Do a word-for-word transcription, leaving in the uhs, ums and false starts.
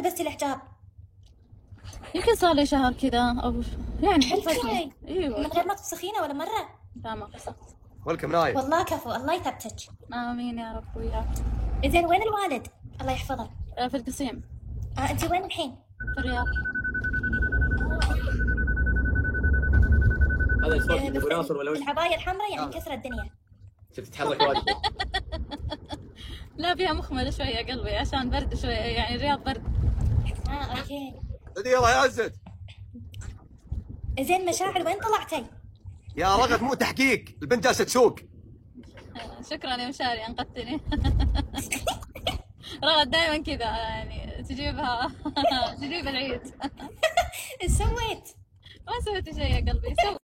لبستي الحجاب؟ يمكن صار لي شهر كذا او يعني حلوة. ايوه من غير ما تفسخينه ولا مرة؟ لا ما فسخت. ولكم نايف. والله كفو، الله يثبتك. امين يا رب وياك. زين وين الوالد؟ الله يحفظه. آه، في القصيم. آه انت وين الحين؟ في الرياض. هذا الصوت آه، ابو بس ناصر ولا وش؟ العباية الحمراء يعني آه. مكسرة الدنيا. شفت تتحرك واجد. لا فيها مخملة شوية قلبي عشان برد شوية، يعني الرياض برد. اه اوكي. يلا يا عزت. زين مشاعر وين طلعتي؟ يا رغد مو تحقيق، البنت جالسه تسوق. آه، شكرا يا مشاري انقذتني. رغد دائما كذا يعني تجيبها تجيب العيد. ايش سويت؟ ما سويت شيء يا قلبي.